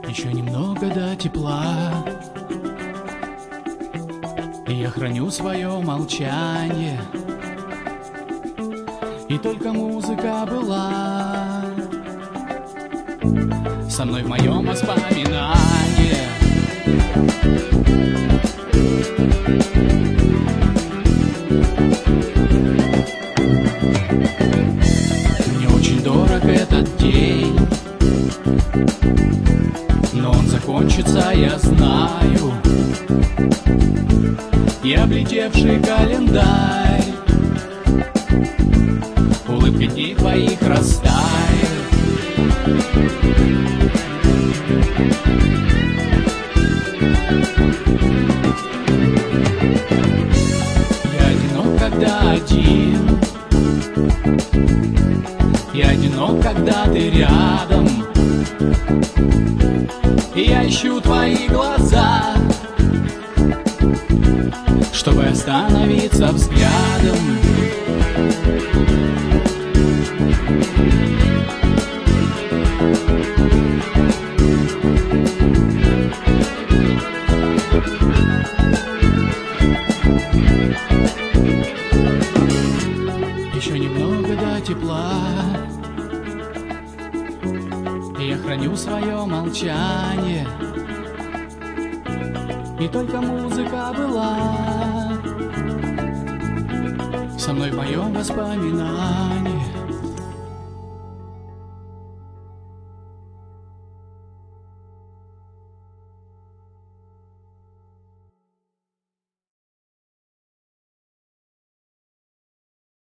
Еще немного до тепла, и я храню свое молчание, и только музыка была со мной в моем воспоминании. Мне очень дорог этот день, но он закончится, я знаю. И облетевший календарь улыбкой дней твоих растает. Я одинок, когда один, я одинок, когда ты рядом, и я ищу твои глаза, чтобы остановиться взглядом. Еще немного до тепла, и я храню свое молчание, и только музыка была со мной в моем воспоминании.